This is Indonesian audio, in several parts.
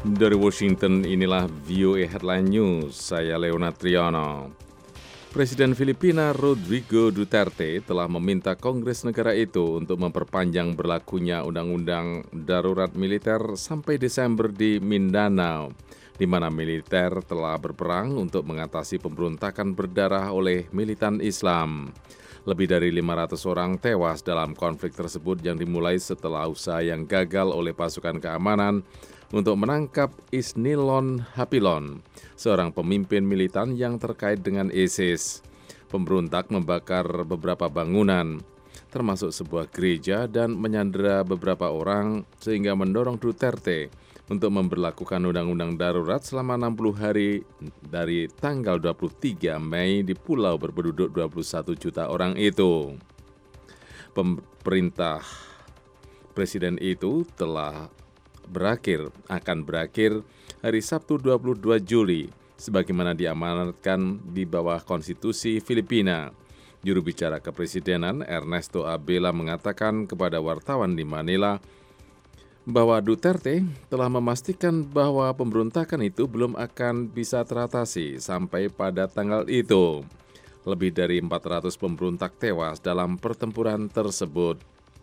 Dari Washington, inilah VOA Headline News. Saya Leonard Triano. Presiden Filipina Rodrigo Duterte telah meminta Kongres negara itu untuk memperpanjang berlakunya Undang-Undang Darurat Militer sampai Desember di Mindanao, di mana militer telah berperang untuk mengatasi pemberontakan berdarah oleh militan Islam. Lebih dari 500 orang tewas dalam konflik tersebut yang dimulai setelah usaha yang gagal oleh pasukan keamanan untuk menangkap Isnilon Hapilon, seorang pemimpin militan yang terkait dengan ISIS. Pemberontak membakar beberapa bangunan, termasuk sebuah gereja, dan menyandera beberapa orang sehingga mendorong Duterte untuk memberlakukan undang-undang darurat selama 60 hari dari tanggal 23 Mei di pulau berpenduduk 21 juta orang itu. Pemerintah Presiden itu akan berakhir hari Sabtu 22 Juli, sebagaimana diamanatkan di bawah konstitusi Filipina. Juru bicara kepresidenan Ernesto Abela mengatakan kepada wartawan di Manila bahwa Duterte telah memastikan bahwa pemberontakan itu belum akan bisa teratasi sampai pada tanggal itu. Lebih dari 400 pemberontak tewas dalam pertempuran tersebut.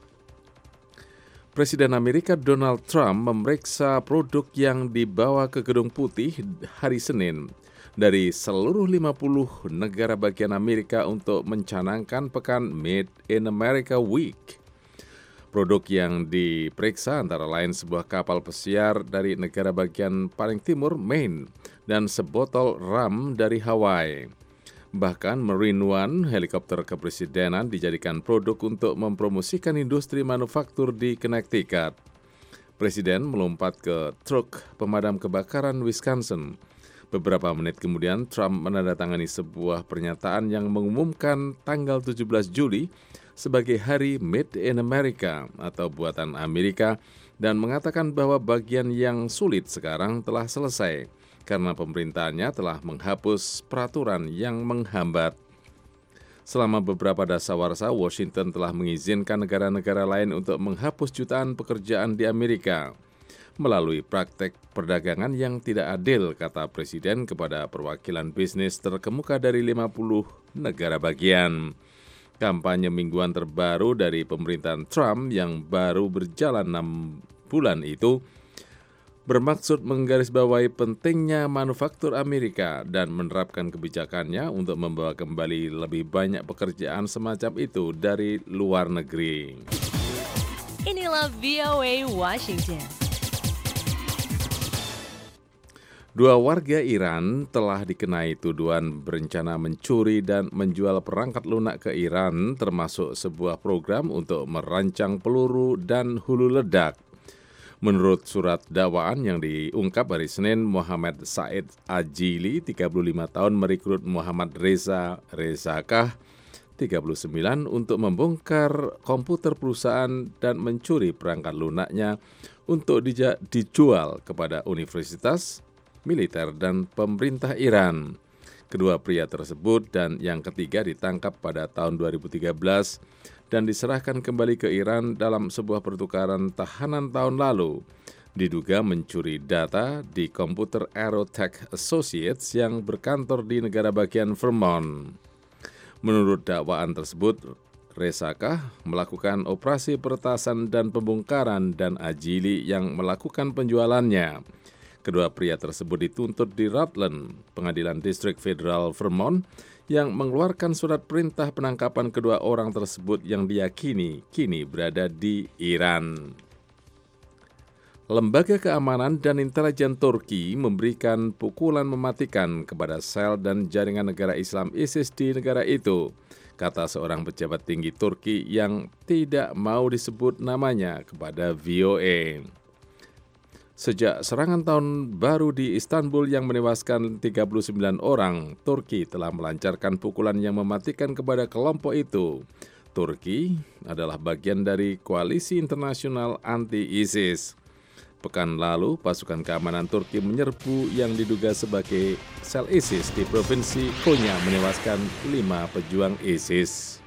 Presiden Amerika Donald Trump memeriksa produk yang dibawa ke Gedung Putih hari Senin dari seluruh 50 negara bagian Amerika untuk mencanangkan pekan Made in America Week. Produk yang diperiksa antara lain sebuah kapal pesiar dari negara bagian paling timur, Maine, dan sebotol rum dari Hawaii. Bahkan Marine One, helikopter kepresidenan, dijadikan produk untuk mempromosikan industri manufaktur di Connecticut. Presiden melompat ke truk pemadam kebakaran Wisconsin. Beberapa menit kemudian, Trump menandatangani sebuah pernyataan yang mengumumkan tanggal 17 Juli sebagai Hari Made in America atau Buatan Amerika dan mengatakan bahwa bagian yang sulit sekarang telah selesai karena pemerintahnya telah menghapus peraturan yang menghambat. Selama beberapa dasawarsa, Washington telah mengizinkan negara-negara lain untuk menghapus jutaan pekerjaan di Amerika melalui praktek perdagangan yang tidak adil, kata Presiden kepada perwakilan bisnis terkemuka dari 50 negara bagian. Kampanye mingguan terbaru dari pemerintahan Trump yang baru berjalan 6 bulan itu bermaksud menggarisbawahi pentingnya manufaktur Amerika dan menerapkan kebijakannya untuk membawa kembali lebih banyak pekerjaan semacam itu dari luar negeri. Inilah VOA Washington. Dua warga Iran telah dikenai tuduhan berencana mencuri dan menjual perangkat lunak ke Iran, termasuk sebuah program untuk merancang peluru dan hulu ledak. Menurut surat dakwaan yang diungkap hari Senin, Muhammad Said Ajili, 35 tahun, merekrut Muhammad Reza Rezakah, 39, untuk membongkar komputer perusahaan dan mencuri perangkat lunaknya untuk dijual kepada universitas, militer, dan pemerintah Iran. Kedua pria tersebut dan yang ketiga ditangkap pada tahun 2013 dan diserahkan kembali ke Iran dalam sebuah pertukaran tahanan tahun lalu. Diduga mencuri data di komputer Aerotech Associates yang berkantor di negara bagian Vermont. Menurut dakwaan tersebut, Rezakah melakukan operasi peretasan dan pembongkaran dan Ajili yang melakukan penjualannya. Kedua pria tersebut dituntut di Rutland, Pengadilan Distrik Federal Vermont, yang mengeluarkan surat perintah penangkapan kedua orang tersebut yang diyakini kini berada di Iran. Lembaga Keamanan dan Intelijen Turki memberikan pukulan mematikan kepada sel dan jaringan negara Islam ISIS di negara itu, kata seorang pejabat tinggi Turki yang tidak mau disebut namanya kepada VOA. Sejak serangan tahun baru di Istanbul yang menewaskan 39 orang, Turki telah melancarkan pukulan yang mematikan kepada kelompok itu. Turki adalah bagian dari koalisi internasional anti-ISIS. Pekan lalu, pasukan keamanan Turki menyerbu yang diduga sebagai sel ISIS di provinsi Konya, menewaskan 5 pejuang ISIS.